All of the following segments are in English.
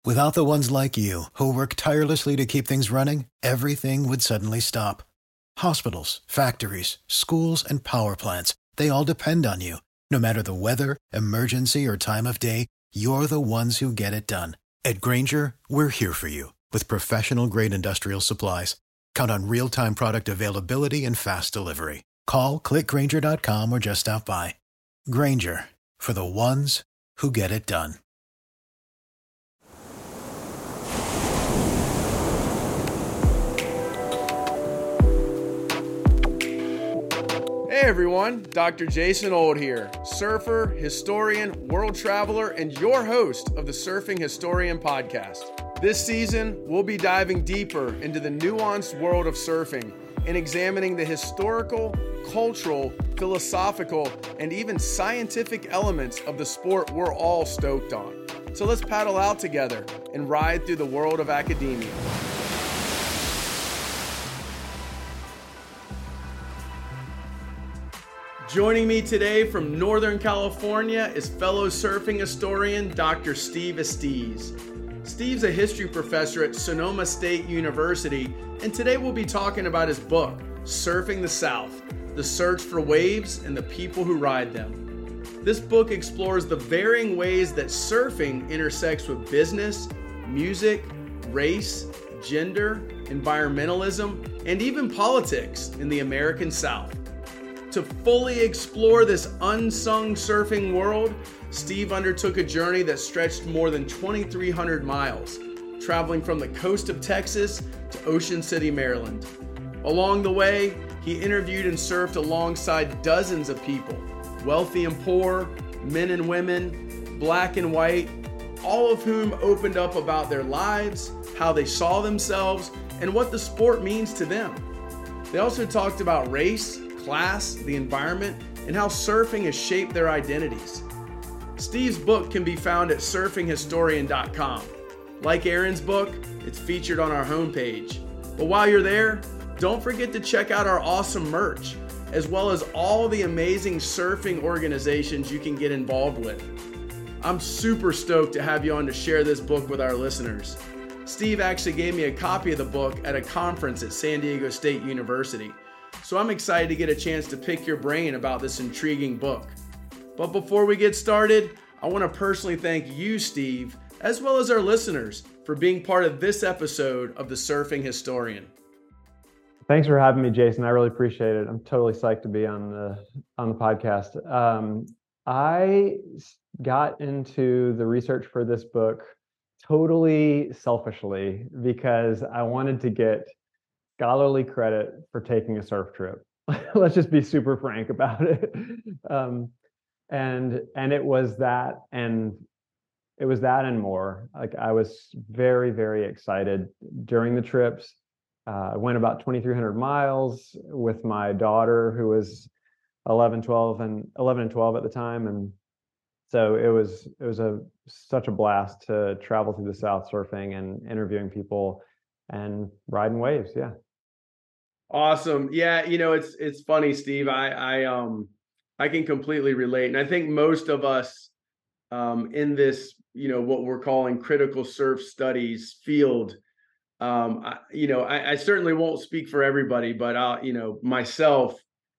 Without the ones like you, who work tirelessly to keep things running, everything would suddenly stop. Hospitals, factories, schools, and power plants, they all depend on you. No matter the weather, emergency, or time of day, you're the ones who get it done. At Grainger, we're here for you with professional-grade industrial supplies. Count on real-time product availability and fast delivery. Call, click Grainger.com, or just stop by. Grainger, for the ones who get it done. Hey everyone, Dr. Jason Old here, surfer, historian, world traveler, and your host of the Surfing Historian podcast. This season, we'll be diving deeper into the nuanced world of surfing and examining the historical, cultural, philosophical, and even scientific elements of the sport we're all stoked on. So let's paddle out together and ride through the world of academia. Joining me today from Northern California is fellow surfing historian Dr. Steve Estes. Steve's a history professor at Sonoma State University, and today we'll be talking about his book, Surfing the South, The Search for Waves and the People Who Ride Them. This book explores the varying ways that surfing intersects with business, music, race, gender, environmentalism, and even politics in the American South. To fully explore this unsung surfing world, Steve undertook a journey that stretched more than 2,300 miles, traveling from the coast of Texas to Ocean City, Maryland. Along the way, he interviewed and surfed alongside dozens of people, wealthy and poor, men and women, black and white, all of whom opened up about their lives, how they saw themselves, and what the sport means to them. They also talked about race, class, the environment, and how surfing has shaped their identities. Steve's book can be found at surfinghistorian.com. Like Aaron's book, it's featured on our homepage. But while you're there, don't forget to check out our awesome merch, as well as all the amazing surfing organizations you can get involved with. I'm super stoked to have you on to share this book with our listeners. Steve actually gave me a copy of the book at a conference at San Diego State University. So I'm excited to get a chance to pick your brain about this intriguing book. But before we get started, I want to personally thank you, Steve, as well as our listeners, for being part of this episode of The Surfing Historian. Thanks for having me, Jason. I really appreciate it. I'm totally psyched to be on the podcast. I got into the research for this book totally selfishly because I wanted to get scholarly credit for taking a surf trip. Let's just be super frank about it. And it was that, and more. Like, I was very, very excited during the trips. I went about 2,300 miles with my daughter, who was 11 and 12 at the time, and so it was such a blast to travel through the South surfing and interviewing people and riding waves. Yeah. Awesome. Yeah. It's funny, Steve. I can completely relate. And I think most of us in this, what we're calling critical surf studies field, I certainly won't speak for everybody, but myself,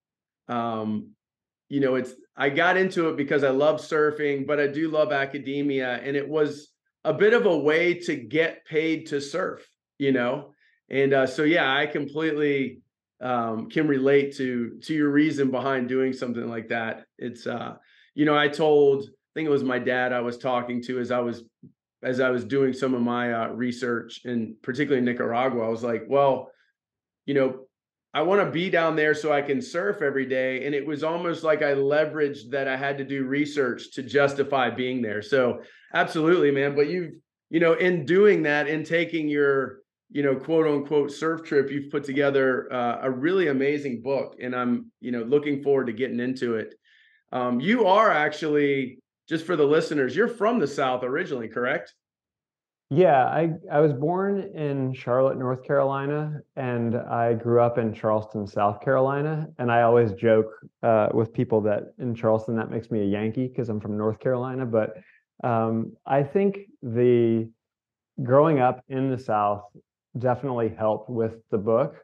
I got into it because I love surfing, but I do love academia. And it was a bit of a way to get paid to surf, And so, yeah, I completely can relate to your reason behind doing something like that. It's, I think it was my dad I was talking to as I was doing some of my research, and particularly in Nicaragua. I was like, well, I want to be down there so I can surf every day. And it was almost like I leveraged that I had to do research to justify being there. So absolutely, man. But in doing that, in taking your, quote unquote surf trip, you've put together a really amazing book, and I'm, looking forward to getting into it. You are actually, just for the listeners, you're from the South originally, correct? Yeah, I was born in Charlotte, North Carolina, and I grew up in Charleston, South Carolina. And I always joke with people that in Charleston, that makes me a Yankee because I'm from North Carolina. But I think the growing up in the South definitely helped with the book.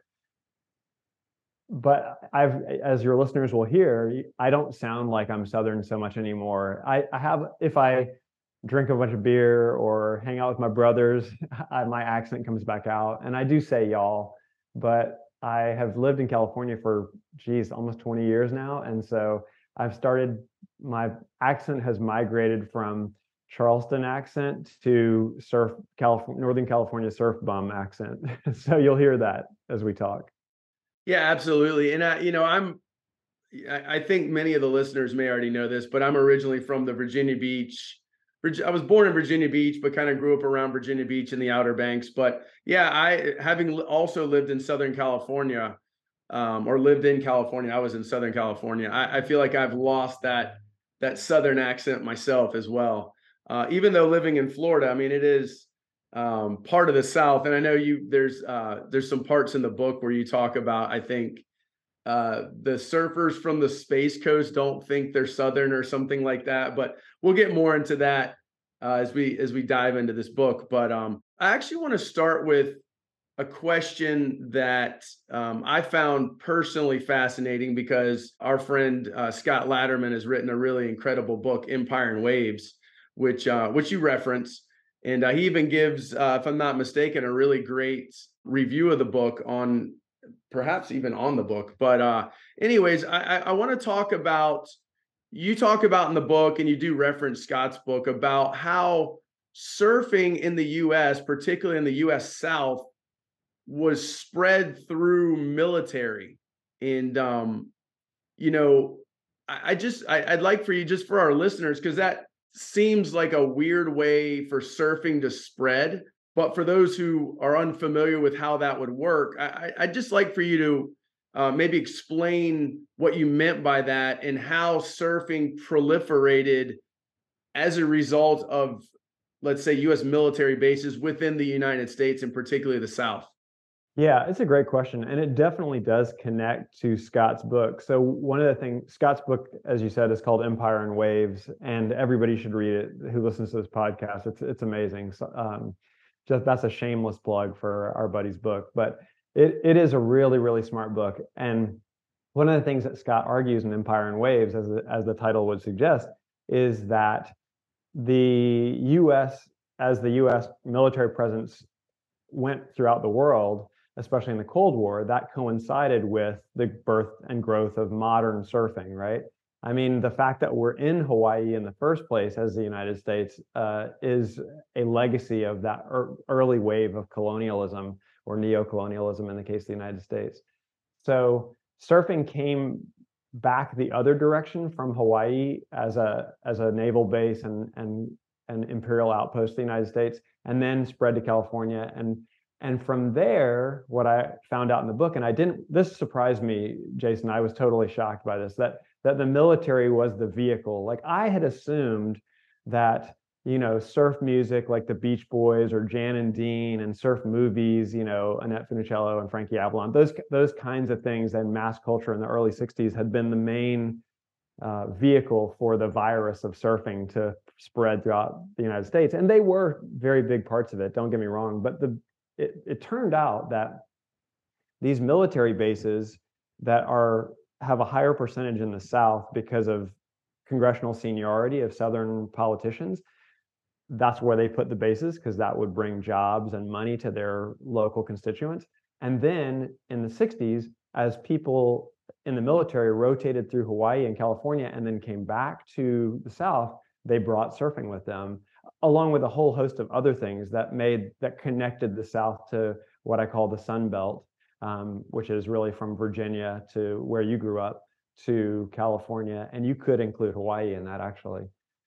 But as your listeners will hear, I don't sound like I'm Southern so much anymore. I have, if I drink a bunch of beer or hang out with my brothers, my accent comes back out, and I do say y'all. But I have lived in California for, almost 20 years now, and so my accent has migrated from Charleston accent to Northern California surf bum accent. So you'll hear that as we talk. Yeah, absolutely. And I think many of the listeners may already know this, but I'm originally from the Virginia Beach. I was born in Virginia Beach, but kind of grew up around Virginia Beach in the Outer Banks. But yeah, having also lived in Southern California, or lived in California, I was in Southern California. I feel like I've lost that Southern accent myself as well. Even though living in Florida, I mean, it is part of the South. And I know there's some parts in the book where you talk about, I think, the surfers from the Space Coast don't think they're Southern or something like that, but we'll get more into that as we dive into this book. But I actually want to start with a question that I found personally fascinating, because our friend Scott Latterman has written a really incredible book, Empire and Waves, which you reference, and he even gives, if I'm not mistaken, a really great review of the book on, perhaps even on the book. But anyways, I want to talk about, you talk about in the book, and you do reference Scott's book, about how surfing in the U.S., particularly in the U.S. South, was spread through military. And I'd like for you, just for our listeners, because that seems like a weird way for surfing to spread. But for those who are unfamiliar with how that would work, I'd just like for you to maybe explain what you meant by that, and how surfing proliferated as a result of, let's say, U.S. military bases within the United States, and particularly the South. Yeah, it's a great question. And it definitely does connect to Scott's book. So one of the things, Scott's book, as you said, is called Empire and Waves, and everybody should read it who listens to this podcast. It's amazing. So, that's a shameless plug for our buddy's book, but it is a really, really smart book. And one of the things that Scott argues in Empire and Waves, as the title would suggest, is that the U.S., as the U.S. military presence went throughout the world, especially in the Cold War, that coincided with the birth and growth of modern surfing, right? I mean, the fact that we're in Hawaii in the first place as the United States is a legacy of that early wave of colonialism, or neo-colonialism in the case of the United States. So surfing came back the other direction from Hawaii as a naval base and an imperial outpost of the United States, and then spread to California. And from there, what I found out in the book, and this surprised me, Jason, I was totally shocked by this, that the military was the vehicle. Like, I had assumed that, surf music like the Beach Boys or Jan and Dean, and surf movies, Annette Funicello and Frankie Avalon, those kinds of things, and mass culture in the early 60s had been the main vehicle for the virus of surfing to spread throughout the United States. And they were very big parts of it, don't get me wrong. But it turned out that these military bases that have a higher percentage in the South because of congressional seniority of Southern politicians, that's where they put the bases, because that would bring jobs and money to their local constituents. And then in the 60s, as people in the military rotated through Hawaii and California and then came back to the South, they brought surfing with them, along with a whole host of other things that connected the South to what I call the Sun Belt, which is really from Virginia to where you grew up to California, and you could include Hawaii in that, actually.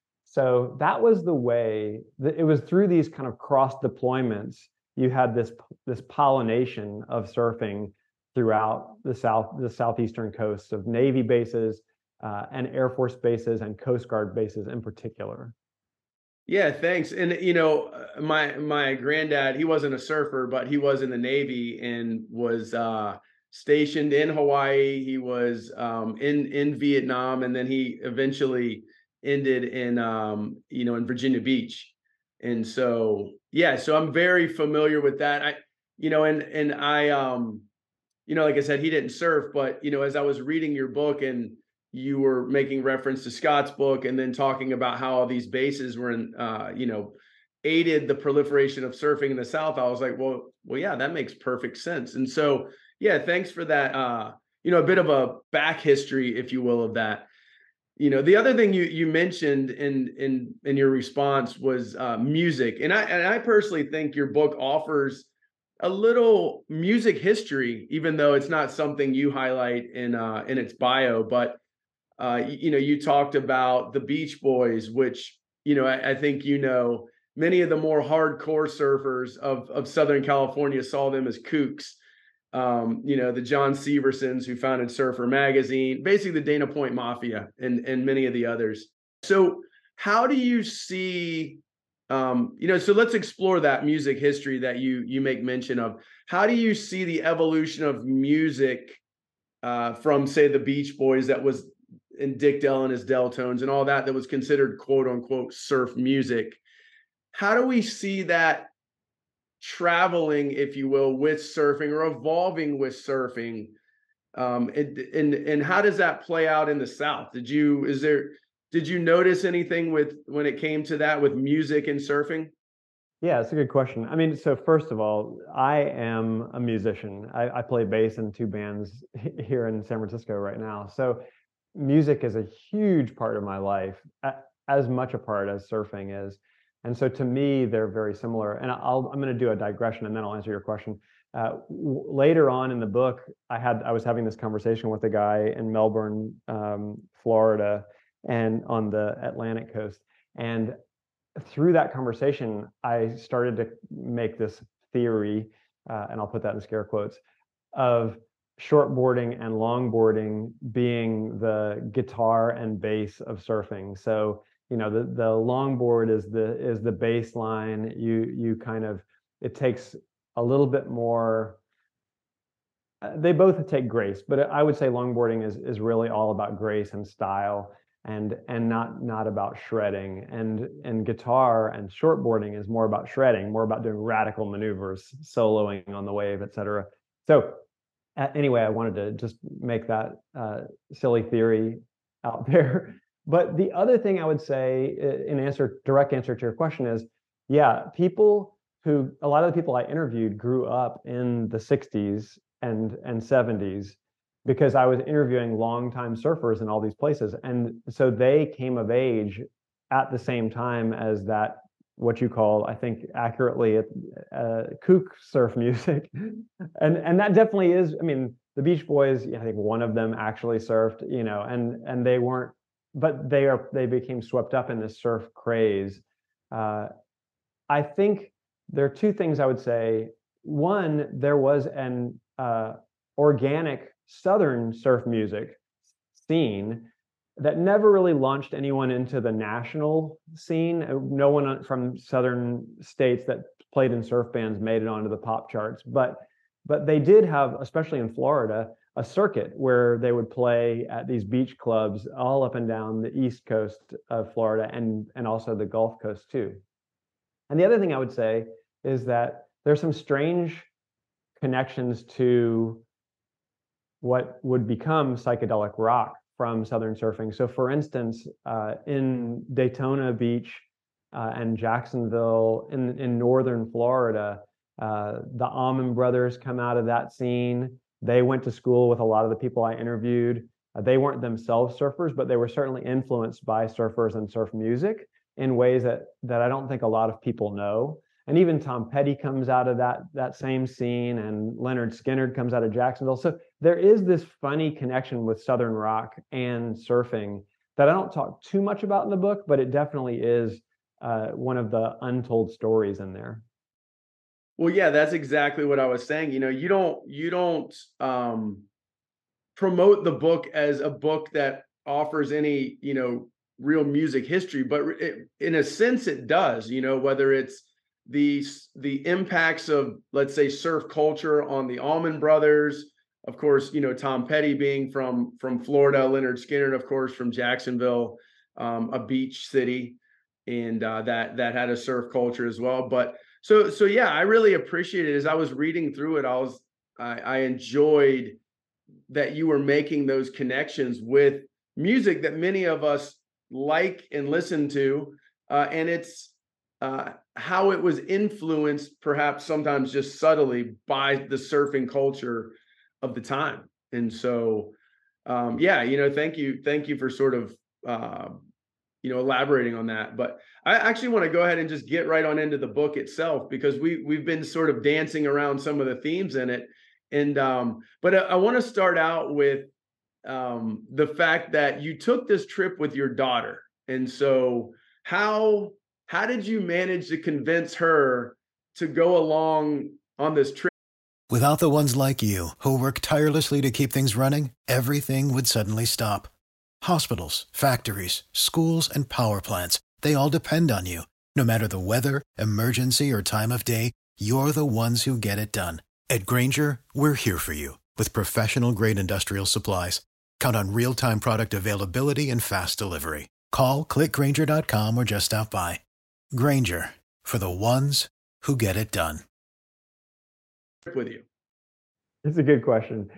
So that was the way that it was. Through these kind of cross deployments, you had this pollination of surfing throughout the southeastern coasts of Navy bases and Air Force bases and Coast Guard bases in particular. Yeah, thanks. And my granddad, he wasn't a surfer, but he was in the Navy and was stationed in Hawaii. He was in Vietnam, and then he eventually ended in in Virginia Beach. And so, yeah, so I'm very familiar with that. And I, like I said, he didn't surf, but, as I was reading your book and you were making reference to Scott's book and then talking about how all these bases were aided the proliferation of surfing in the South, I was like, well, yeah, that makes perfect sense. And so, yeah, thanks for that, a bit of a back history, if you will, of that. The other thing you mentioned in your response was music, and I personally think your book offers a little music history, even though it's not something you highlight in its bio. But you talked about the Beach Boys, which I think many of the more hardcore surfers of Southern California saw them as kooks. The John Seversons who founded Surfer Magazine, basically the Dana Point Mafia and many of the others. So how do you see, so let's explore that music history that you make mention of. How do you see the evolution of music from, say, the Beach Boys that was in Dick Dell and his Deltones and all that was considered quote unquote surf music? How do we see that traveling, if you will, with surfing or evolving with surfing? And how does that play out in the South? Did you notice anything when it came to that with music and surfing? Yeah, it's a good question. I mean, so first of all, I am a musician. I play bass in two bands here in San Francisco right now. So music is a huge part of my life, as much a part as surfing is. And so to me, they're very similar. And I'm going to do a digression and then I'll answer your question. Later on in the book, I was having this conversation with a guy in Melbourne, Florida, and on the Atlantic coast. And through that conversation, I started to make this theory, and I'll put that in scare quotes, of shortboarding and longboarding being the guitar and bass of surfing. So the longboard is the baseline. You kind of, it takes a little bit more. They both take grace, but I would say longboarding is really all about grace and style, and not about shredding. And guitar and shortboarding is more about shredding, more about doing radical maneuvers, soloing on the wave, etc. So anyway, I wanted to just make that silly theory out there. But the other thing I would say direct answer to your question is, yeah, a lot of the people I interviewed grew up in the 60s and 70s because I was interviewing longtime surfers in all these places. And so they came of age at the same time as that, what you call, I think accurately, kook surf music. And that definitely is, I mean, the Beach Boys, I think one of them actually surfed, and they weren't, but they became swept up in this surf craze. I think there are two things I would say. One, there was an organic Southern surf music scene that never really launched anyone into the national scene. No one from Southern states that played in surf bands made it onto the pop charts, but they did have, especially in Florida, a circuit where they would play at these beach clubs all up and down the East Coast of Florida and also the Gulf Coast too. And the other thing I would say is that there's some strange connections to what would become psychedelic rock from Southern surfing. So for instance, in Daytona Beach and Jacksonville in Northern Florida, the Allman Brothers come out of that scene. They went to school with a lot of the people I interviewed. They weren't themselves surfers, but they were certainly influenced by surfers and surf music in ways that I don't think a lot of people know. And even Tom Petty comes out of that same scene, and Leonard Skinner comes out of Jacksonville. So there is this funny connection with Southern rock and surfing that I don't talk too much about in the book, but it definitely is one of the untold stories in there. Well, yeah, that's exactly what I was saying. You don't promote the book as a book that offers any, real music history, but in a sense it does, whether it's the impacts of, let's say, surf culture on the Allman Brothers, of course, Tom Petty being from Florida, Leonard Skinner, of course, from Jacksonville, a beach city. and that had a surf culture as well. But so yeah, I really appreciated it. As I was reading through it, I enjoyed that you were making those connections with music that many of us like and listen to, and it's how it was influenced, perhaps sometimes just subtly, by the surfing culture of the time. And so, yeah, thank you for sort of elaborating on that. But I actually want to go ahead and just get right on into the book itself, because we've been sort of dancing around some of the themes in it. And but I want to start out with the fact that you took this trip with your daughter. And so how did you manage to convince her to go along on this trip? Without the ones like you, who work tirelessly to keep things running, everything would suddenly stop. Hospitals, factories, schools, and power plants, they all depend on you. No matter the weather, emergency, or time of day, you're the ones who get it done. At Grainger, we're here for you with professional-grade industrial supplies. Count on real-time product availability and fast delivery. Call, click Grainger.com, or just stop by. Grainger, for the ones who get it done. With you? It's a good question.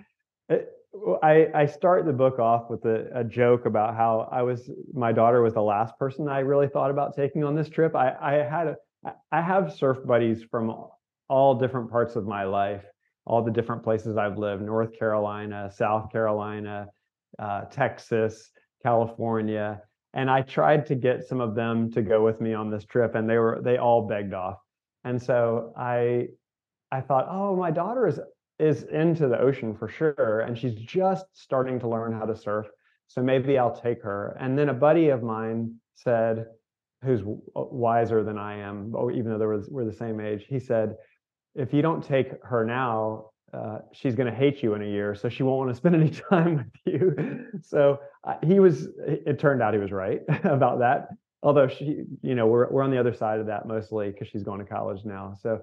I start the book off with a joke about how my daughter was the last person I really thought about taking on this trip. I have surf buddies from all different parts of my life, all the different places I've lived: North Carolina, South Carolina, Texas, California. And I tried to get some of them to go with me on this trip, and they all begged off. And so I thought, oh, my daughter is into the ocean for sure, and she's just starting to learn how to surf, so maybe I'll take her. And then a buddy of mine said, who's wiser than I am, even though we're the same age, he said, if you don't take her now, she's going to hate you in a year, so she won't want to spend any time with you. So it turned out he was right about that. Although we're on the other side of that mostly because she's going to college now. So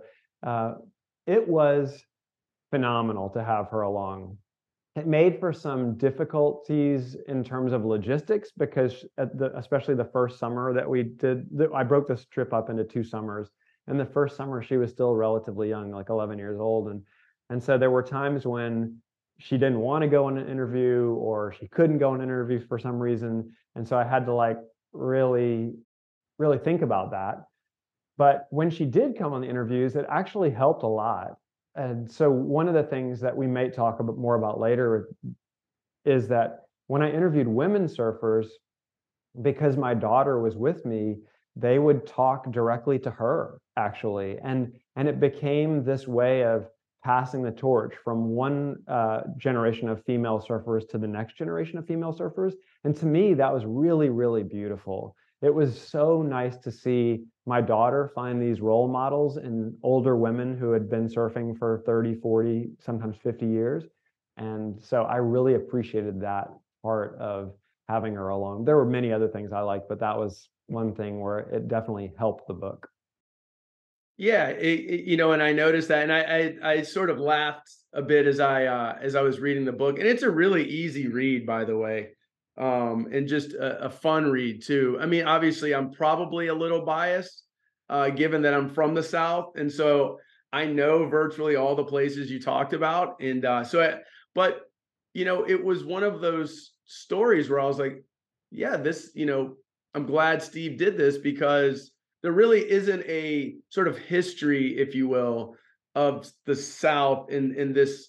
it was phenomenal to have her along. It made for some difficulties in terms of logistics, because especially the first summer that we did, I broke this trip up into 2 summers. And the first summer, she was still relatively young, like 11 years old. And so there were times when she didn't want to go on an interview, or she couldn't go on an interview for some reason. And so I had to really, really think about that. But when she did come on the interviews, it actually helped a lot. And so one of the things that we may talk more about later is that when I interviewed women surfers, because my daughter was with me, they would talk directly to her, actually. And it became this way of passing the torch from one generation of female surfers to the next generation of female surfers. And to me, that was really, really beautiful. It was so nice to see my daughter find these role models in older women who had been surfing for 30, 40, sometimes 50 years. And so I really appreciated that part of having her along. There were many other things I liked, but that was one thing where it definitely helped the book. Yeah, and I noticed that, and I sort of laughed a bit as I was reading the book, and it's a really easy read, by the way, and just a fun read too. I mean, obviously, I'm probably a little biased, given that I'm from the South, and so I know virtually all the places you talked about, and but it was one of those stories where I was like, yeah, this, I'm glad Steve did this, because there really isn't a sort of history, if you will, of the South in this.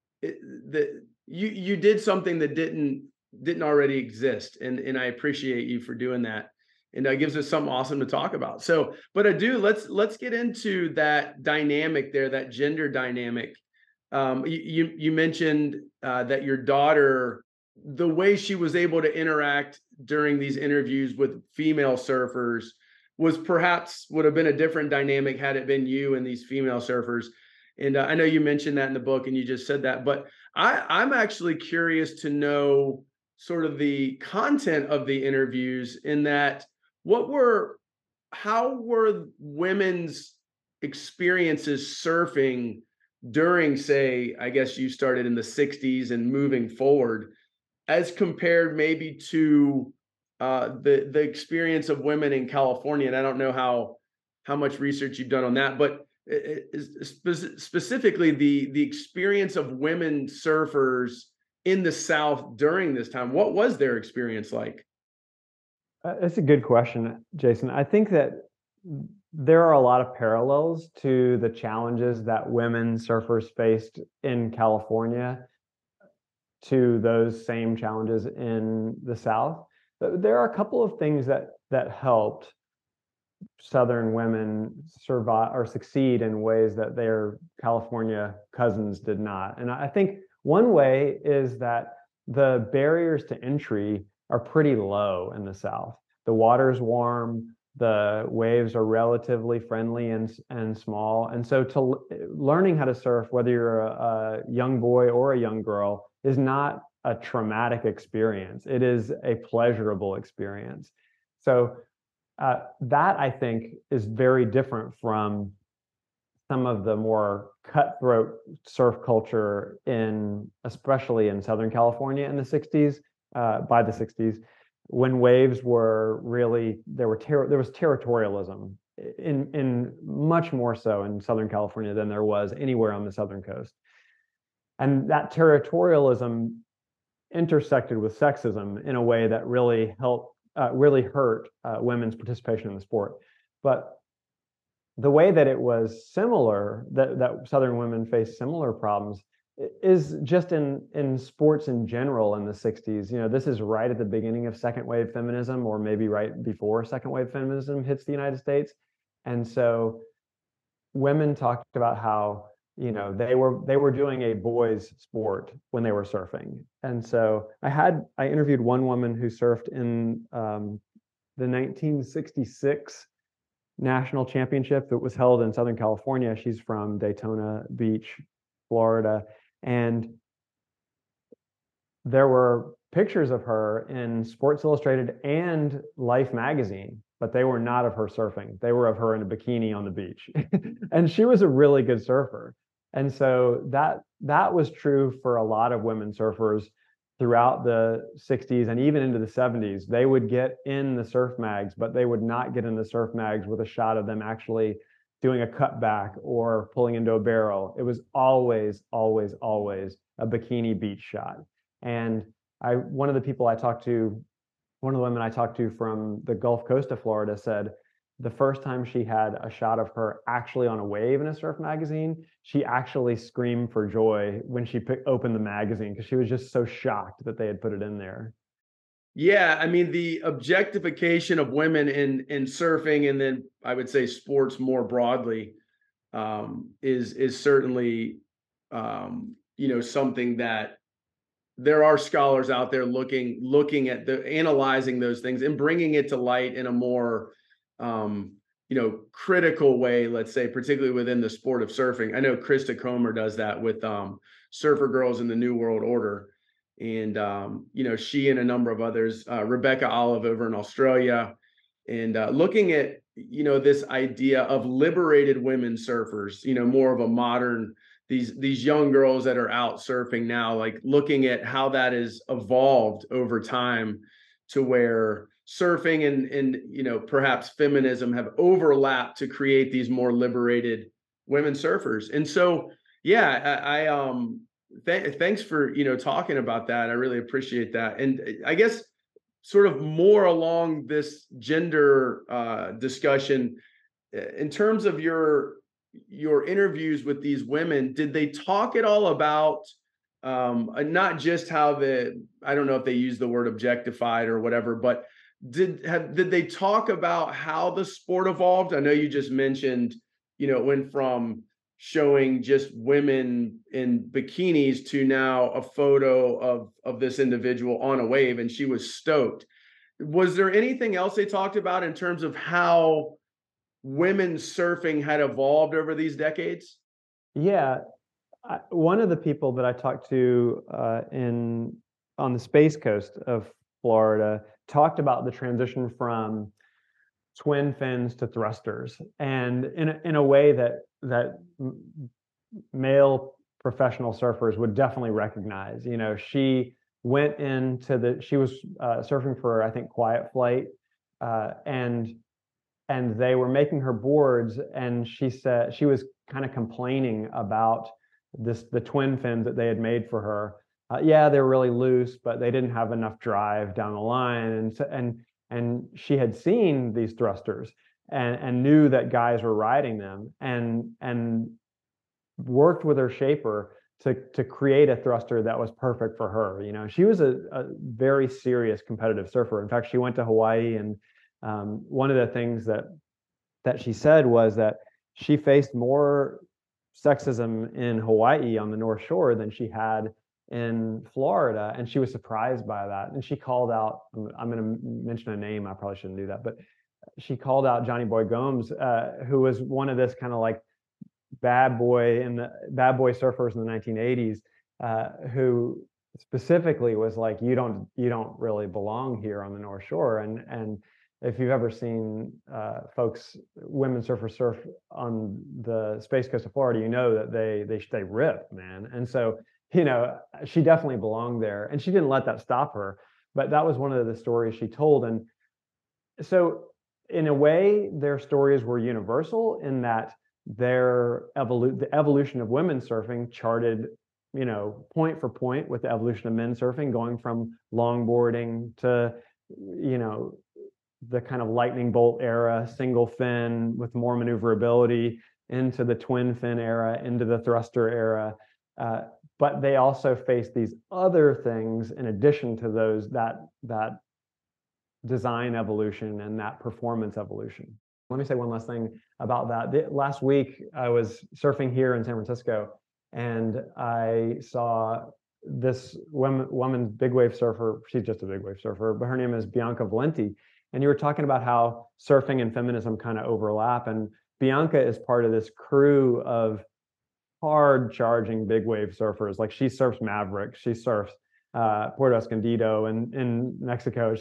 You did something that didn't already exist, and I appreciate you for doing that, and that gives us something awesome to talk about. So, but let's get into that dynamic there, that gender dynamic. You mentioned that your daughter, the way she was able to interact during these interviews with female surfers would have been a different dynamic had it been you and these female surfers. And I know you mentioned that in the book, and you just said that, but I'm actually curious to know sort of the content of the interviews, in that how were women's experiences surfing during, say, I guess you started in the 60s and moving forward, as compared maybe to the experience of women in California, and I don't know how much research you've done on that, but specifically the experience of women surfers in the South during this time. What was their experience like? That's a good question, Jason. I think that there are a lot of parallels to the challenges that women surfers faced in California to those same challenges in the South. But there are a couple of things that helped Southern women survive or succeed in ways that their California cousins did not. And I think one way is that the barriers to entry are pretty low in the South. The water's warm, the waves are relatively friendly and small. And so learning how to surf, whether you're a young boy or a young girl, is not a traumatic experience. It is a pleasurable experience. So that, I think, is very different from some of the more cutthroat surf culture especially in Southern California in the 60s, by the 60s, when waves were really, there was territorialism in much more so in Southern California than there was anywhere on the Southern coast. And that territorialism intersected with sexism in a way that really hurt women's participation in the sport. But the way that it was similar, that Southern women faced similar problems, is just in sports in general in the 60s. You know, this is right at the beginning of second wave feminism, or maybe right before second wave feminism hits the United States. And so women talked about how, you know, they were doing a boys' sport when they were surfing. And so I interviewed one woman who surfed in the 1966 national championship that was held in Southern California. She's from Daytona Beach, Florida. And there were pictures of her in Sports Illustrated and Life magazine, but they were not of her surfing. They were of her in a bikini on the beach. And she was a really good surfer. And so that was true for a lot of women surfers throughout the 60s and even into the 70s. They would get in the surf mags, but they would not get in the surf mags with a shot of them actually doing a cutback or pulling into a barrel. It was always, always, always a bikini beach shot. And one of the women I talked to from the Gulf Coast of Florida said the first time she had a shot of her actually on a wave in a surf magazine, she actually screamed for joy when she opened the magazine, because she was just so shocked that they had put it in there. Yeah, I mean, the objectification of women in surfing, and then I would say sports more broadly, is certainly something that there are scholars out there looking at analyzing those things and bringing it to light in a more critical way, let's say, particularly within the sport of surfing. I know Krista Comer does that with Surfer Girls in the New World Order. And, she and a number of others, Rebecca Olive over in Australia, and looking at, this idea of liberated women surfers, more of a modern, these young girls that are out surfing now, like looking at how that has evolved over time to where surfing and perhaps feminism have overlapped to create these more liberated women surfers. And so, yeah, thanks for talking about that. I really appreciate that. And I guess sort of more along this gender discussion, in terms of your interviews with these women, did they talk at all about not just how I don't know if they use the word objectified or whatever, but did they talk about how the sport evolved? I know you just mentioned, it went from showing just women in bikinis to now a photo of this individual on a wave, and she was stoked. Was there anything else they talked about in terms of how women's surfing had evolved over these decades? Yeah. One of the people that I talked to on the Space Coast of Florida talked about the transition from twin fins to thrusters, and in a way that male professional surfers would definitely recognize. She went into she was surfing for, I think, Quiet Flight, and they were making her boards, and she said she was kind of complaining about the twin fins that they had made for her. Yeah, they were really loose, but they didn't have enough drive down the line, and she had seen these thrusters and knew that guys were riding them, and worked with her shaper to create a thruster that was perfect for her. You know, she was a very serious competitive surfer. In fact, she went to Hawaii, and one of the things that she said was that she faced more sexism in Hawaii on the North Shore than she had in Florida, and she was surprised by that. And she called out, I'm going to mention a name, I probably shouldn't do that, but she called out Johnny Boy Gomes, who was one of this kind of like bad boy surfers in the 1980s, who specifically was like, you don't really belong here on the North Shore. And if you've ever seen women surfers surf on the Space Coast of Florida, you know that they rip, man. And so, you know, she definitely belonged there, and she didn't let that stop her. But that was one of the stories she told. And so in a way, their stories were universal in that the evolution of women surfing charted, you know, point for point with the evolution of men surfing, going from longboarding to, you know, the kind of lightning bolt era, single fin with more maneuverability, into the twin fin era, into the thruster era. But they also face these other things in addition to those, that design evolution and that performance evolution. Let me say one last thing about that. Last week, I was surfing here in San Francisco, and I saw this woman big wave surfer. She's just a big wave surfer, but her name is Bianca Valenti. And you were talking about how surfing and feminism kind of overlap. And Bianca is part of this crew of hard charging big wave surfers. Like, she surfs Maverick, she surfs Puerto Escondido in Mexico.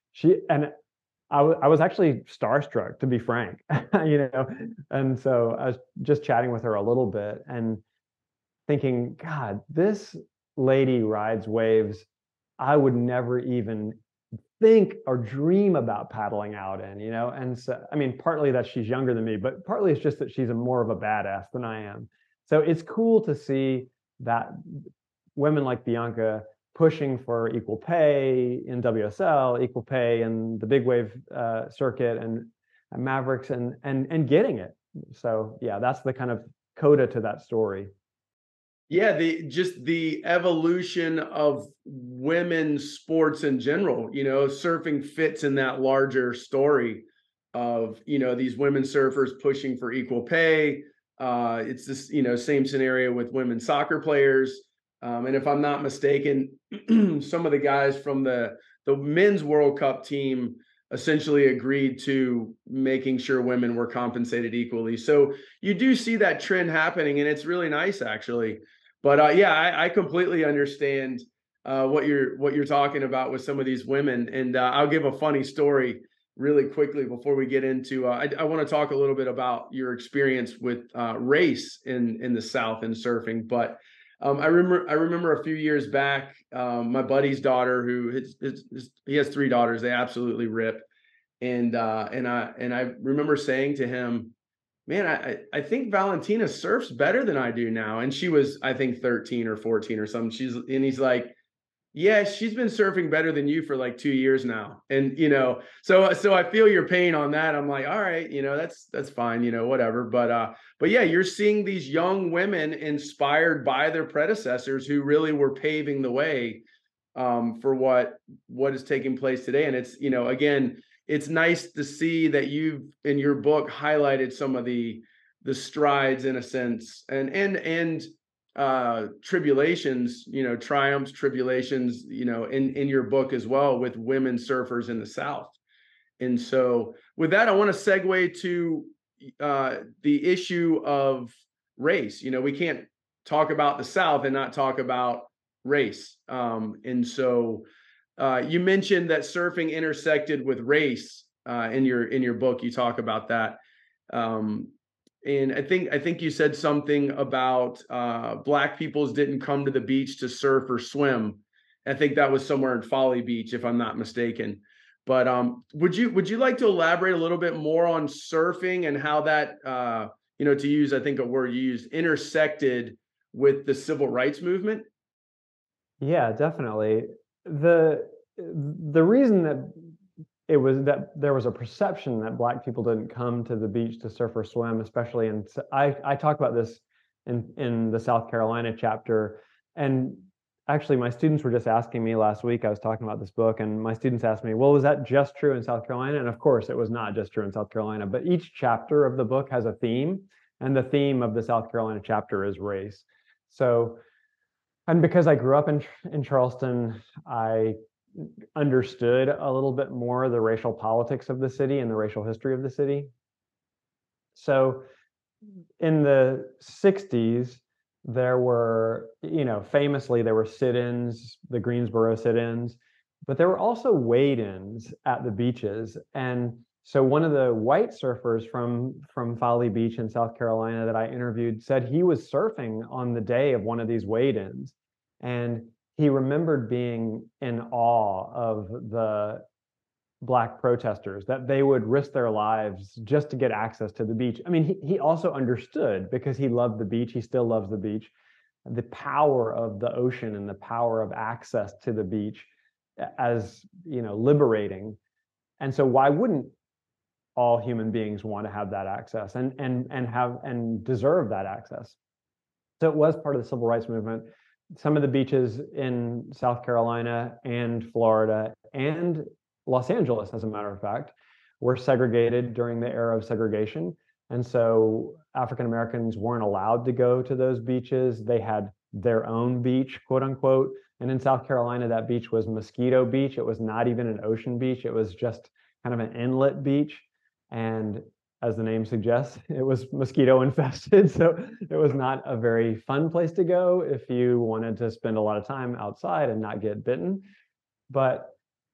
I was actually starstruck, to be frank, you know. And so I was just chatting with her a little bit and thinking, God, this lady rides waves I would never even think or dream about paddling out in, you know. And so, I mean, partly that she's younger than me, but partly it's just that she's more of a badass than I am. So it's cool to see that women like Bianca pushing for equal pay in WSL, equal pay in the big wave circuit and Mavericks, and getting it. So yeah, that's the kind of coda to that story. Yeah, the evolution of women's sports in general, you know, surfing fits in that larger story of, you know, these women surfers pushing for equal pay. It's this, you know, same scenario with women's soccer players. And if I'm not mistaken, some of the guys from the men's World Cup team essentially agreed to making sure women were compensated equally. So you do see that trend happening, and it's really nice, actually. But yeah, I completely understand what you're talking about with some of these women. And I'll give a funny story really quickly before we get into. I want to talk a little bit about your experience with race in the South and surfing. But I remember a few years back, my buddy's daughter, who he has 3 daughters. They absolutely rip. And I remember saying to him, man, I think Valentina surfs better than I do now. And she was, I think, 13 or 14 or something. And he's like, yeah, she's been surfing better than you for like 2 years now. And, you know, so I feel your pain on that. I'm like, all right, you know, that's fine, you know, whatever. But yeah, you're seeing these young women inspired by their predecessors who really were paving the way for what is taking place today. And it's, you know, again, it's nice to see that you've, in your book, highlighted some of the strides, in a sense, and tribulations, you know, triumphs, tribulations, you know, in your book as well, with women surfers in the South. And so with that, I want to segue to the issue of race. You know, we can't talk about the South and not talk about race. And so you mentioned that surfing intersected with race in your book. You talk about that, and I think you said something about Black peoples didn't come to the beach to surf or swim, I think that was somewhere in Folly Beach, if I'm not mistaken. But would you like to elaborate a little bit more on surfing and how that to use, I think, a word you used, intersected with the civil rights movement? Yeah, definitely. The reason that there was a perception that Black people didn't come to the beach to surf or swim, especially I talk about this in the South Carolina chapter. And actually, my students were just asking me last week, I was talking about this book, and my students asked me, well, was that just true in South Carolina? And of course, it was not just true in South Carolina, but each chapter of the book has a theme, and the theme of the South Carolina chapter is race. So, and because I grew up in Charleston, I understood a little bit more the racial politics of the city and the racial history of the city. So in the 60s, there were, famously, there were sit-ins, the Greensboro sit-ins, but there were also wade-ins at the beaches. And so one of the white surfers from Folly Beach in South Carolina that I interviewed said he was surfing on the day of one of these wade-ins. And he remembered being in awe of the Black protesters, that they would risk their lives just to get access to the beach. I mean, he also understood, because he loved the beach, he still loves the beach, the power of the ocean and the power of access to the beach as, liberating. And so why wouldn't all human beings want to have that access and deserve that access? So it was part of the civil rights movement. Some of the beaches in South Carolina and Florida and Los Angeles, as a matter of fact, were segregated during the era of segregation. And so African Americans weren't allowed to go to those beaches. They had their own beach, quote unquote. And in South Carolina, that beach was Mosquito Beach. It was not even an ocean beach. It was just kind of an inlet beach. And as the name suggests, it was mosquito infested. So it was not a very fun place to go if you wanted to spend a lot of time outside and not get bitten. But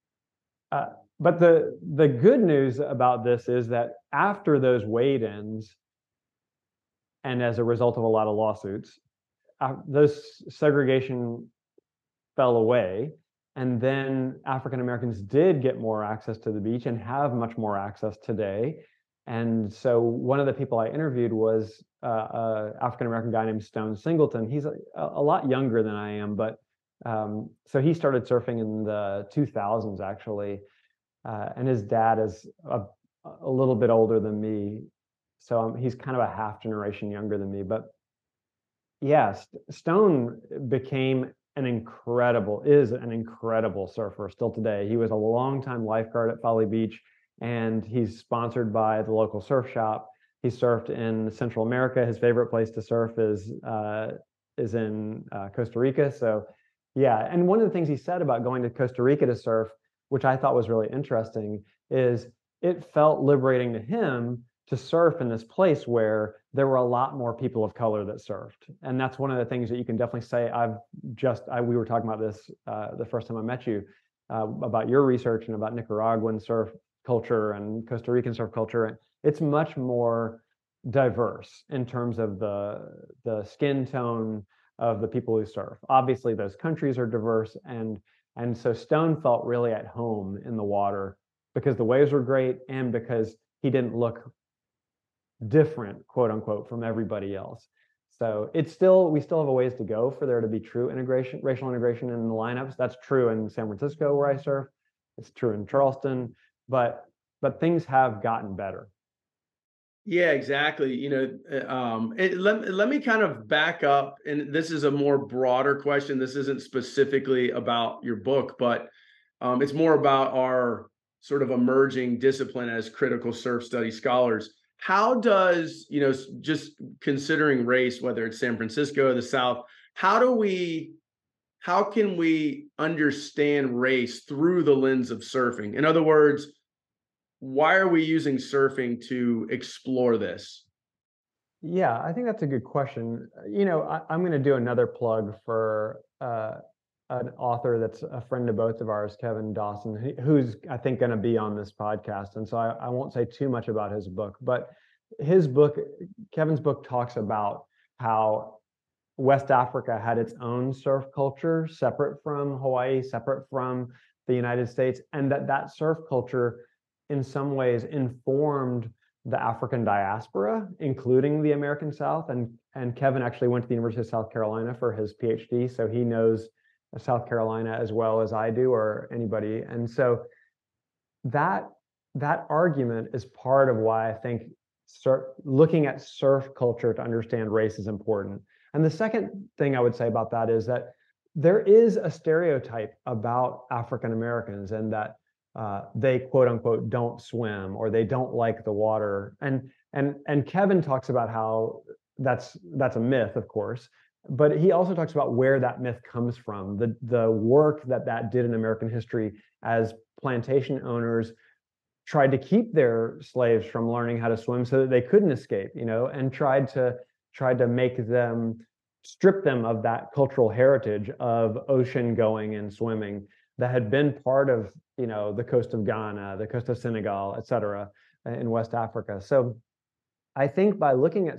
the good news about this is that after those wade-ins, and as a result of a lot of lawsuits, those segregation fell away. And then African Americans did get more access to the beach and have much more access today. And so one of the people I interviewed was an African American guy named Stone Singleton. He's a lot younger than I am, but so he started surfing in the 2000s, actually. And his dad is a little bit older than me. So he's kind of a half generation younger than me. But yeah, Stone is an incredible surfer still today. He was a longtime lifeguard at Folly Beach, and he's sponsored by the local surf shop. He surfed in Central America. His favorite place to surf is in Costa Rica. So yeah, and one of the things he said about going to Costa Rica to surf, which I thought was really interesting, is it felt liberating to him to surf in this place where there were a lot more people of color that surfed. And that's one of the things that you can definitely say. We were talking about this the first time I met you, about your research and about Nicaraguan surf culture and Costa Rican surf culture. It's much more diverse in terms of the skin tone of the people who surf. Obviously, those countries are diverse, and so Stone felt really at home in the water because the waves were great and because he didn't look different, quote unquote, from everybody else. So we still have a ways to go for there to be true integration, racial integration in the lineups. That's true in San Francisco where I surf. It's true in Charleston, but things have gotten better. Yeah, exactly. Let me kind of back up, and this is a more broader question. This isn't specifically about your book, but it's more about our sort of emerging discipline as critical surf study scholars. How does, just considering race, whether it's San Francisco or the South, how can we understand race through the lens of surfing? In other words, why are we using surfing to explore this? Yeah, I think that's a good question. I'm going to do another plug for an author that's a friend of both of ours, Kevin Dawson, who's I think going to be on this podcast. And so I won't say too much about his book, but Kevin's book talks about how West Africa had its own surf culture, separate from Hawaii, separate from the United States, and that surf culture in some ways informed the African diaspora, including the American South. And Kevin actually went to the University of South Carolina for his PhD, so he knows South Carolina as well as I do, or anybody. And so that argument is part of why I think looking at surf culture to understand race is important. And the second thing I would say about that is that there is a stereotype about African Americans, and that they quote unquote don't swim, or they don't like the water. And Kevin talks about how that's a myth, of course, but he also talks about where that myth comes from, the work that did in American history as plantation owners tried to keep their slaves from learning how to swim so that they couldn't escape, and tried to make them, strip them of that cultural heritage of ocean going and swimming that had been part of, the coast of Ghana, the coast of Senegal, et cetera, in West Africa. So I think by looking at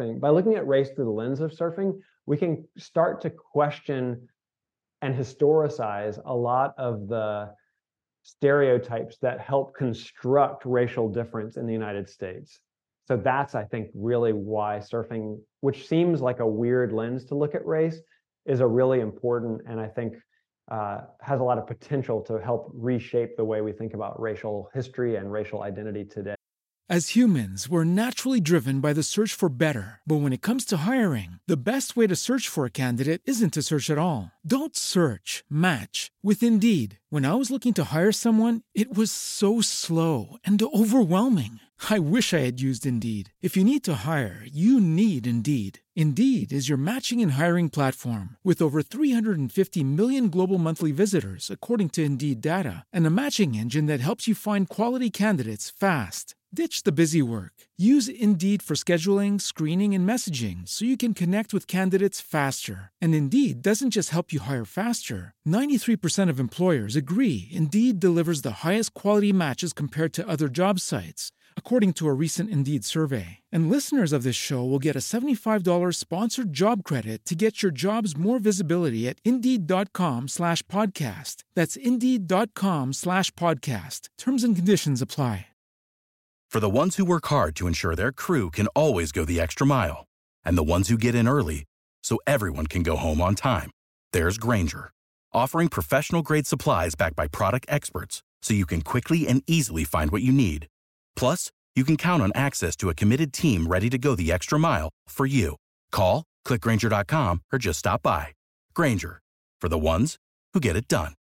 race through the lens of surfing, we can start to question and historicize a lot of the stereotypes that help construct racial difference in the United States. So that's, I think, really why surfing, which seems like a weird lens to look at race, is a really important, and I think has a lot of potential to help reshape the way we think about racial history and racial identity today. As humans, we're naturally driven by the search for better. But when it comes to hiring, the best way to search for a candidate isn't to search at all. Don't search, match with Indeed. When I was looking to hire someone, it was so slow and overwhelming. I wish I had used Indeed. If you need to hire, you need Indeed. Indeed is your matching and hiring platform with over 350 million global monthly visitors, according to Indeed data, and a matching engine that helps you find quality candidates fast. Ditch the busy work. Use Indeed for scheduling, screening, and messaging so you can connect with candidates faster. And Indeed doesn't just help you hire faster. 93% of employers agree Indeed delivers the highest quality matches compared to other job sites, according to a recent Indeed survey. And listeners of this show will get a $75 sponsored job credit to get your jobs more visibility at Indeed.com/podcast. That's Indeed.com/podcast. Terms and conditions apply. For the ones who work hard to ensure their crew can always go the extra mile, and the ones who get in early so everyone can go home on time, there's Grainger, offering professional-grade supplies backed by product experts so you can quickly and easily find what you need. Plus, you can count on access to a committed team ready to go the extra mile for you. Call, click Grainger.com, or just stop by. Grainger, for the ones who get it done.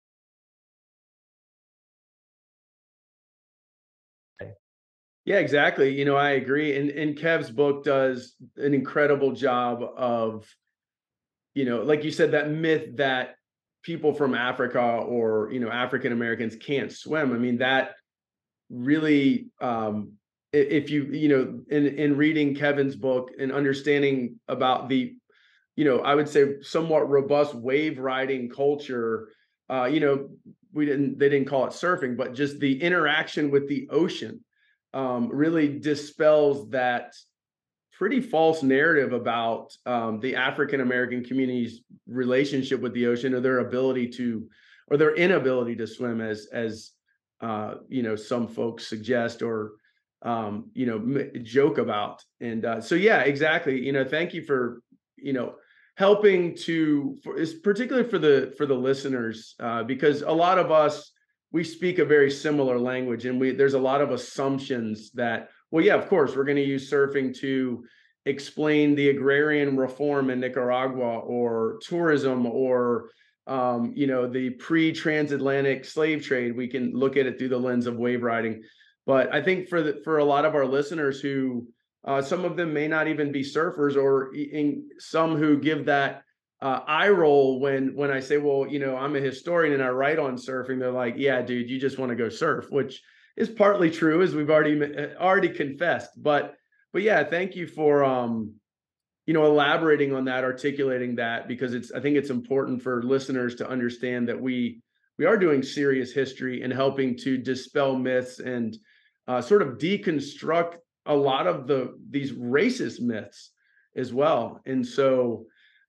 Yeah, exactly. I agree. And Kev's book does an incredible job of, like you said, that myth that people from Africa or, African Americans can't swim. I mean, that really, if you, in reading Kevin's book and understanding about the, I would say somewhat robust wave riding culture, they didn't call it surfing, but just the interaction with the ocean. Really dispels that pretty false narrative about the African American community's relationship with the ocean, or their ability to, or their inability to swim, as some folks suggest or joke about. And so yeah, exactly. Thank you for helping to, particularly for the listeners, because a lot of us, we speak a very similar language, and there's a lot of assumptions that, well, yeah, of course, we're going to use surfing to explain the agrarian reform in Nicaragua, or tourism, or the pre-transatlantic slave trade. We can look at it through the lens of wave riding. But I think for a lot of our listeners who, some of them may not even be surfers, or some who give that eye roll when I say, well, I'm a historian and I write on surfing. They're like, yeah, dude, you just want to go surf, which is partly true, as we've already confessed. But yeah, thank you for elaborating on that, articulating that, because I think it's important for listeners to understand that we are doing serious history and helping to dispel myths and sort of deconstruct a lot of these racist myths as well. And so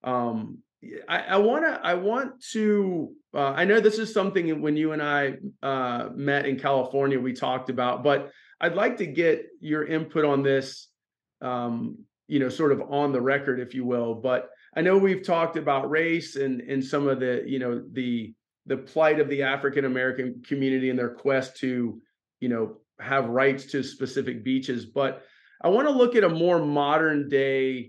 Um, I want to. I know this is something when you and I met in California, we talked about, but I'd like to get your input on this. Sort of on the record, if you will. But I know we've talked about race and some of the, the plight of the African American community and their quest to, have rights to specific beaches. But I want to look at a more modern day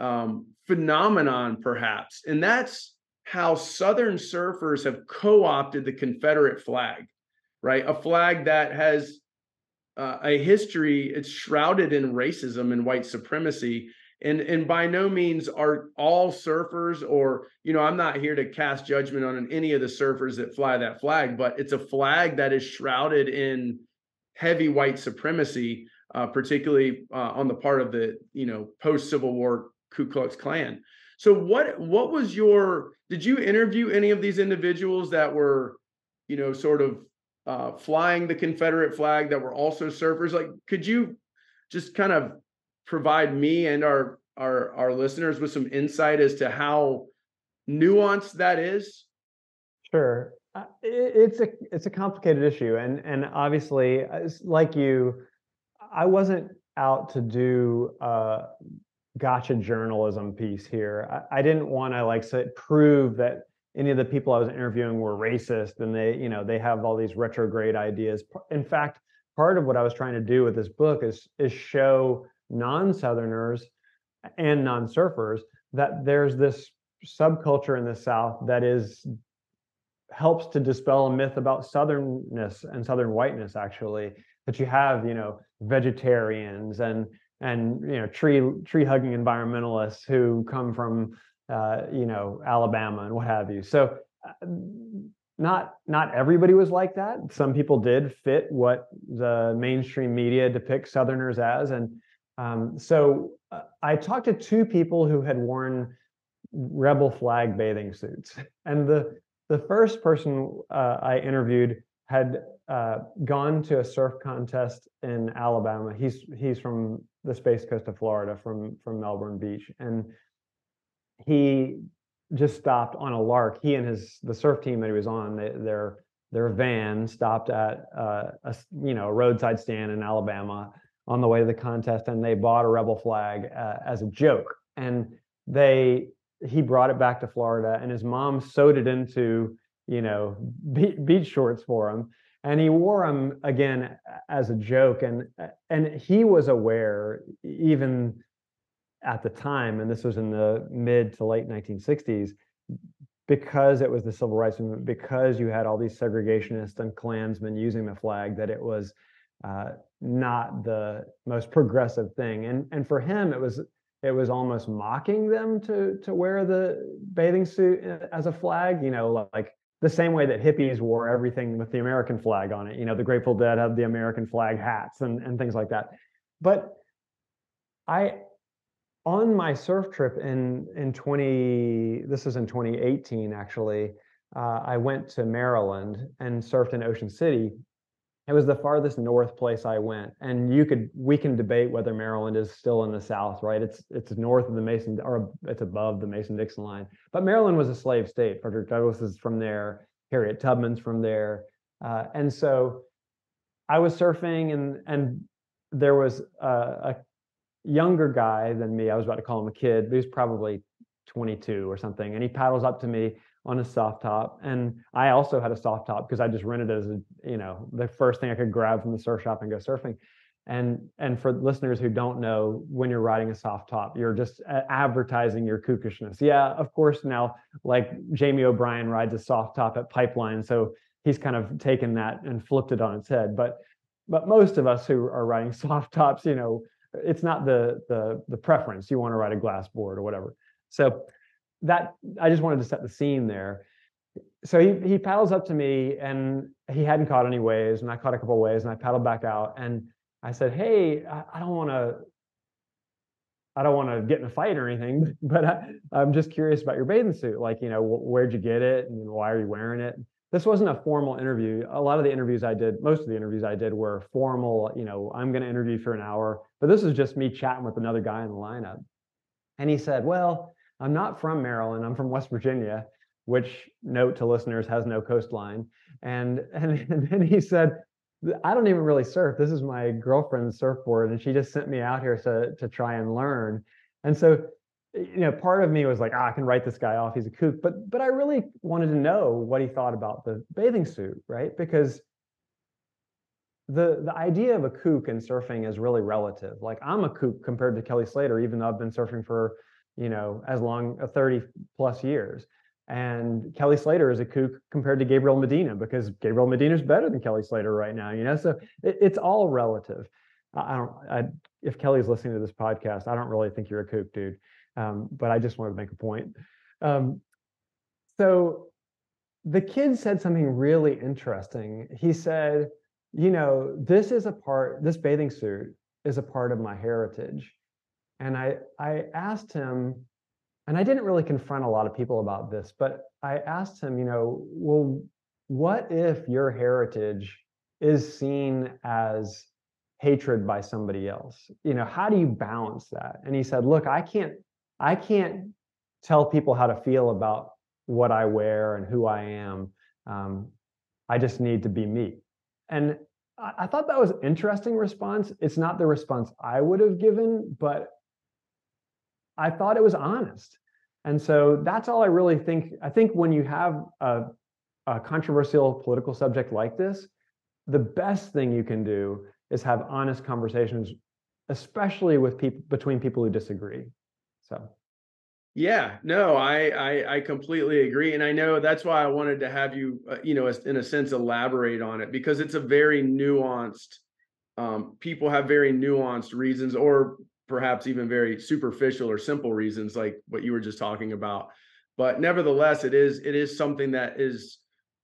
phenomenon, perhaps, and that's how Southern surfers have co-opted the Confederate flag, right? A flag that has a history. It's shrouded in racism and white supremacy. And by no means are all surfers, or, I'm not here to cast judgment on any of the surfers that fly that flag, but it's a flag that is shrouded in heavy white supremacy, particularly on the part of the, post-Civil War Ku Klux Klan. So what was did you interview any of these individuals that were, sort of flying the Confederate flag that were also surfers? Like, could you just kind of provide me and our listeners with some insight as to how nuanced that is? Sure. It's a complicated issue, and obviously, like you, I wasn't out to do a gotcha journalism piece here. I didn't want to prove that any of the people I was interviewing were racist and they have all these retrograde ideas. In fact, part of what I was trying to do with this book is show non-Southerners and non-surfers that there's this subculture in the South that helps to dispel a myth about Southernness and Southern whiteness, actually, that you have, vegetarians and tree hugging environmentalists who come from Alabama and what have you. So not everybody was like that. Some people did fit what the mainstream media depicts Southerners as. And so I talked to two people who had worn rebel flag bathing suits. And the first person I interviewed had gone to a surf contest in Alabama. He's from the Space Coast of Florida, from Melbourne Beach, and he just stopped on a lark. He and the surf team that he was on, their van stopped at a roadside stand in Alabama on the way to the contest, and they bought a rebel flag as a joke. And he brought it back to Florida, and his mom sewed it into beach shorts for him, and he wore them again as a joke. And he was aware, even at the time, and this was in the mid to late 1960s, because it was the civil rights movement, because you had all these segregationists and Klansmen using the flag, that it was not the most progressive thing. And for him, it was almost mocking them to wear the bathing suit as a flag, like the same way that hippies wore everything with the American flag on it. The Grateful Dead had the American flag hats and things like that. But on my surf trip this was in 2018, actually, I went to Maryland and surfed in Ocean City. It was the farthest north place I went, and we can debate whether Maryland is still in the South, right? It's north of the Mason, or it's above the Mason-Dixon line. But Maryland was a slave state. Frederick Douglass is from there. Harriet Tubman's from there, and so I was surfing, and there was a younger guy than me. I was about to call him a kid, but he was probably 22 or something. And he paddles up to me on a soft top. And I also had a soft top because I just rented it as the first thing I could grab from the surf shop and go surfing. And for listeners who don't know, when you're riding a soft top, you're just advertising your kookishness. Yeah, of course, now, like, Jamie O'Brien rides a soft top at Pipeline, so he's kind of taken that and flipped it on its head. But most of us who are riding soft tops, it's not the preference. You want to ride a glass board or whatever. So that, I just wanted to set the scene there. So he paddles up to me, and he hadn't caught any waves, and I caught a couple of waves, and I paddled back out, and I said, "Hey, I don't want to get in a fight or anything, but I'm just curious about your bathing suit. Like, where'd you get it, and why are you wearing it?" This wasn't a formal interview. A lot of the interviews I did, most of the interviews I did were formal. I'm going to interview for an hour, but this is just me chatting with another guy in the lineup. And he said, "Well, I'm not from Maryland. I'm from West Virginia, which, note to listeners, has no coastline. And then he said, I don't even really surf. This is my girlfriend's surfboard, and she just sent me out here to try and learn. And so, part of me was like, I can write this guy off. He's a kook. But I really wanted to know what he thought about the bathing suit, right? Because the idea of a kook in surfing is really relative. Like, I'm a kook compared to Kelly Slater, even though I've been surfing for, as long as 30 plus years. And Kelly Slater is a kook compared to Gabriel Medina, because Gabriel Medina is better than Kelly Slater right now, so it's all relative. If Kelly's listening to this podcast, I don't really think you're a kook, dude. But I just wanted to make a point. So the kid said something really interesting. He said, this bathing suit is a part of my heritage. And I asked him, and I didn't really confront a lot of people about this, but I asked him, well, what if your heritage is seen as hatred by somebody else? How do you balance that? And he said, look, I can't tell people how to feel about what I wear and who I am. I just need to be me. And I thought that was an interesting response. It's not the response I would have given, but I thought it was honest. And so that's all I really think. I think when you have a controversial political subject like this, the best thing you can do is have honest conversations, especially with between people who disagree. So. Yeah, no, I completely agree. And I know that's why I wanted to have you, in a sense, elaborate on it, because it's a very nuanced, people have very nuanced reasons, or perhaps even very superficial or simple reasons, like what you were just talking about. But nevertheless, it is something that is,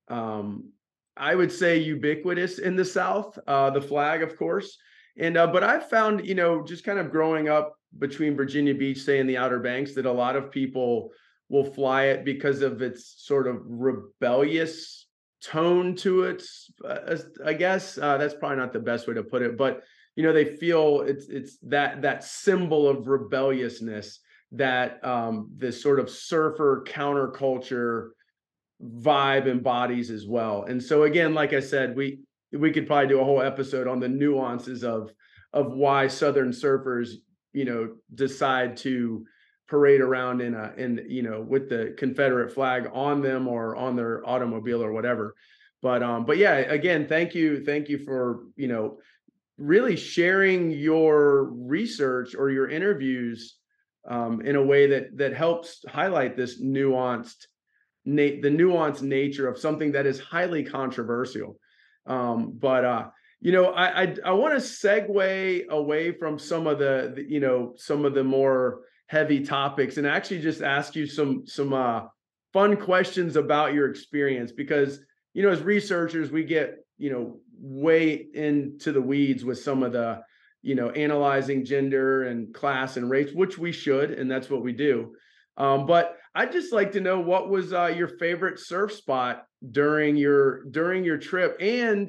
I would say, ubiquitous in the South, the flag, of course. And but I've found, just kind of growing up between Virginia Beach, say in the Outer Banks, that a lot of people will fly it because of its sort of rebellious tone to it. I guess that's probably not the best way to put it, but they feel it's that symbol of rebelliousness that this sort of surfer counterculture vibe embodies as well. And so again, like I said, we could probably do a whole episode on the nuances of why Southern surfers decide to parade around with the Confederate flag on them or on their automobile or whatever. But yeah, again, thank you for really sharing your research or your interviews in a way that helps highlight this the nuanced nature of something that is highly controversial. I want to segue away from some of the more heavy topics and actually just ask you some fun questions about your experience, because as researchers we get way into the weeds with some of the analyzing gender and class and race, which we should, and that's what we do. But I'd just like to know, what was your favorite surf spot during your trip, and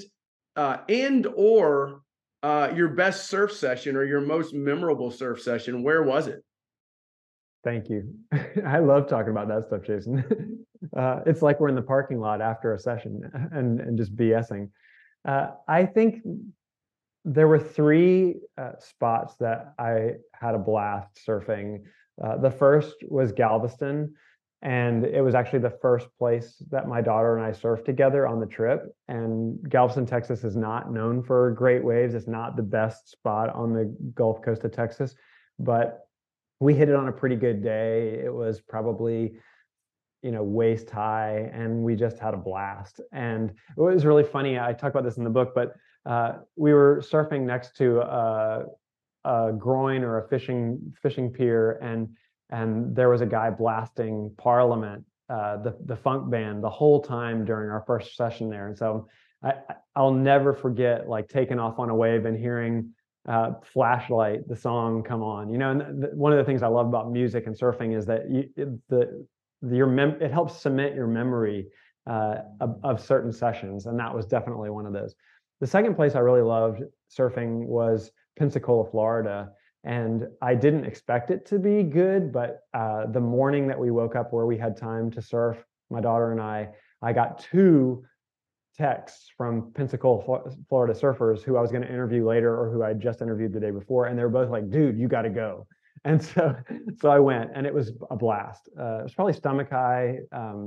or your best surf session or your most memorable surf session? Where was it? Thank you. I love talking about that stuff, Jason. It's like we're in the parking lot after a session and just BSing. I think there were three spots that I had a blast surfing. The first was Galveston, and it was actually the first place that my daughter and I surfed together on the trip. And Galveston, Texas is not known for great waves. It's not the best spot on the Gulf Coast of Texas, but we hit it on a pretty good day. It was probably, waist high, and we just had a blast. And it was really funny. I talk about this in the book, but we were surfing next to a groin or a fishing pier, and there was a guy blasting Parliament, the funk band, the whole time during our first session there. And so I'll never forget taking off on a wave and hearing Flashlight, the song, come on. And one of the things I love about music and surfing is that it helps cement your memory of certain sessions, and that was definitely one of those. The second place I really loved surfing was Pensacola, Florida. And I didn't expect it to be good, but the morning that we woke up where we had time to surf, my daughter and I got 2 texts from Pensacola, Florida surfers who I was going to interview later or who I just interviewed the day before. And they were both like, dude, you got to go. And so I went, and it was a blast. It was probably stomach high,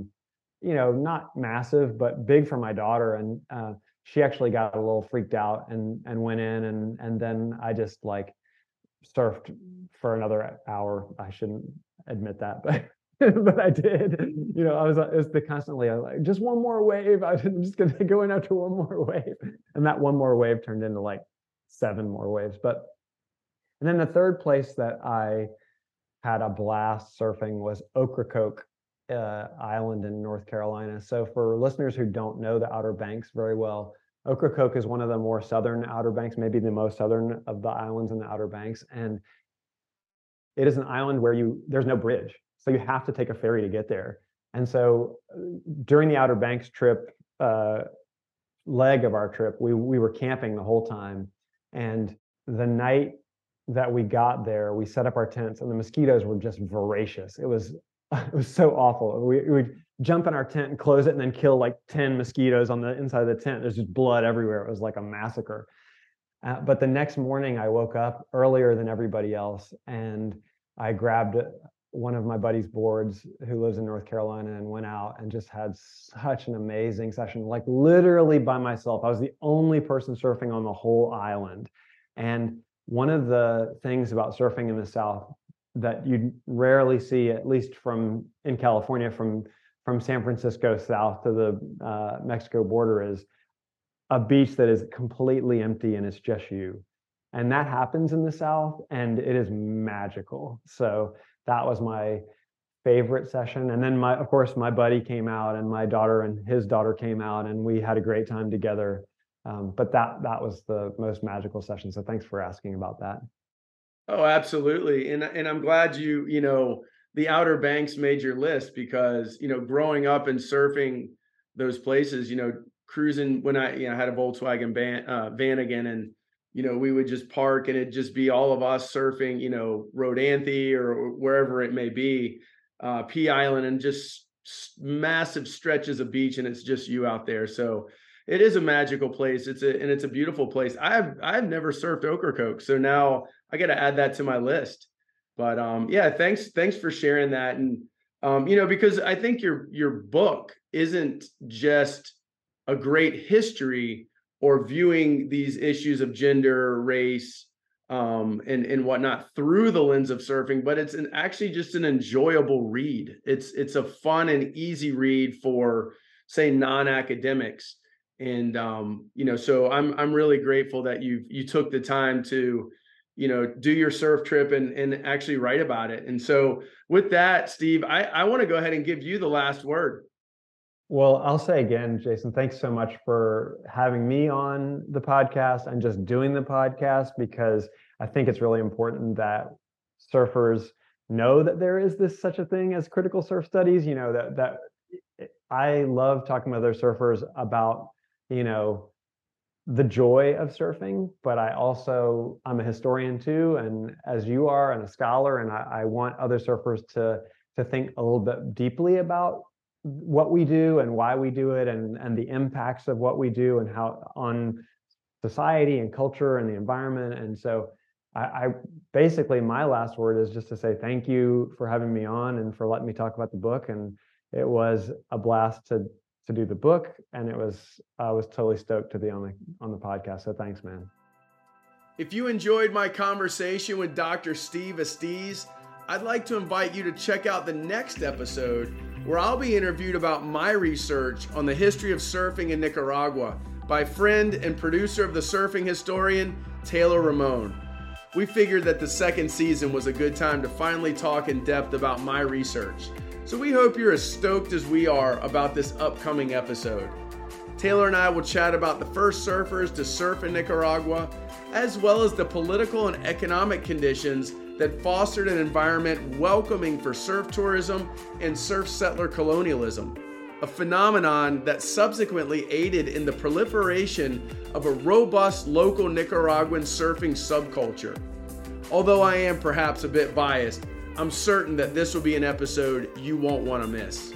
not massive, but big for my daughter. And she actually got a little freaked out and went in. And then I just like surfed for another hour. I shouldn't admit that, but but I did. It was constantly like, just one more wave. I'm just going to go in after one more wave. And that one more wave turned into like 7 more waves. And then the third place that I had a blast surfing was Ocracoke Island in North Carolina. So for listeners who don't know the Outer Banks very well, Ocracoke is one of the more southern Outer Banks, maybe the most southern of the islands in the Outer Banks. And it is an island where there's no bridge. So you have to take a ferry to get there. And so during the Outer Banks trip, leg of our trip, we were camping the whole time. And the night that we got there, we set up our tents, and the mosquitoes were just voracious. It was so awful. We would jump in our tent and close it and then kill like 10 mosquitoes on the inside of the tent. There's just blood everywhere. It was like a massacre. But the next morning I woke up earlier than everybody else, and I grabbed one of my buddy's boards who lives in North Carolina and went out and just had such an amazing session, like literally by myself. I was the only person surfing on the whole island. And one of the things about surfing in the South that you rarely see, at least in California, from San Francisco south to the Mexico border, is a beach that is completely empty and it's just you. And that happens in the South, and it is magical. So that was my favorite session. And then of course, my buddy came out, and my daughter and his daughter came out, and we had a great time together. But that was the most magical session. So thanks for asking about that. Oh, absolutely. And I'm glad the Outer Banks made your list, because, growing up and surfing those places, cruising when I had a Volkswagen Vanagon, and, we would just park and it'd just be all of us surfing, Rodanthe or wherever it may be, Pea Island, and just massive stretches of beach, and it's just you out there. So it is a magical place. It's a beautiful place. I've never surfed Ocracoke, so now I got to add that to my list. But thanks for sharing that. And because I think your book isn't just a great history or viewing these issues of gender, race, and whatnot through the lens of surfing, but it's actually just an enjoyable read. It's a fun and easy read for, say, non-academics. And so I'm really grateful that you took the time to do your surf trip and actually write about it. And so with that, Steve, I want to go ahead and give you the last word. Well, I'll say again, Jason, thanks so much for having me on the podcast and just doing the podcast, because I think it's really important that surfers know that there is such a thing as critical surf studies. That I love talking with other surfers about, the joy of surfing, but I'm a historian too, and as you are, and a scholar, and I want other surfers to think a little bit deeply about what we do and why we do it, and the impacts of what we do and how on society and culture and the environment. And so I basically, my last word is just to say thank you for having me on and for letting me talk about the book. And it was a blast to do the book, and I was totally stoked to be on the podcast. So thanks, man. If you enjoyed my conversation with Dr. Steve Estes, I'd like to invite you to check out the next episode, where I'll be interviewed about my research on the history of surfing in Nicaragua by friend and producer of The Surfing Historian, Taylor Ramon. We figured that the second season was a good time to finally talk in depth about my research. So we hope you're as stoked as we are about this upcoming episode. Taylor and I will chat about the first surfers to surf in Nicaragua, as well as the political and economic conditions that fostered an environment welcoming for surf tourism and surf settler colonialism, a phenomenon that subsequently aided in the proliferation of a robust local Nicaraguan surfing subculture. Although I am perhaps a bit biased, I'm certain that this will be an episode you won't want to miss.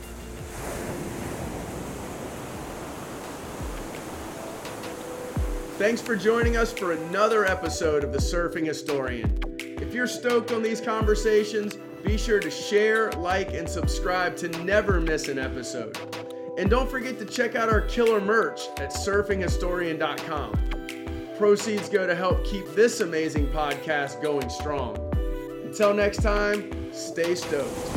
Thanks for joining us for another episode of The Surfing Historian. If you're stoked on these conversations, be sure to share, like, and subscribe to never miss an episode. And don't forget to check out our killer merch at surfinghistorian.com. Proceeds go to help keep this amazing podcast going strong. Until next time, stay stoked.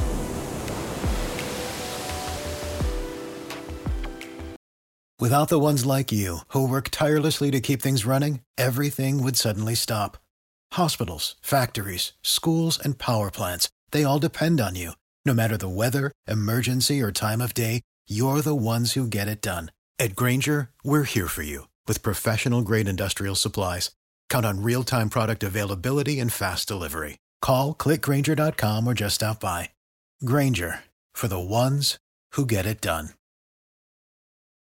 Without the ones like you, who work tirelessly to keep things running, everything would suddenly stop. Hospitals, factories, schools, and power plants, they all depend on you. No matter the weather, emergency, or time of day, you're the ones who get it done. At Grainger, we're here for you with professional-grade industrial supplies. Count on real-time product availability and fast delivery. Call, click Grainger.com, or just stop by. Grainger, for the ones who get it done.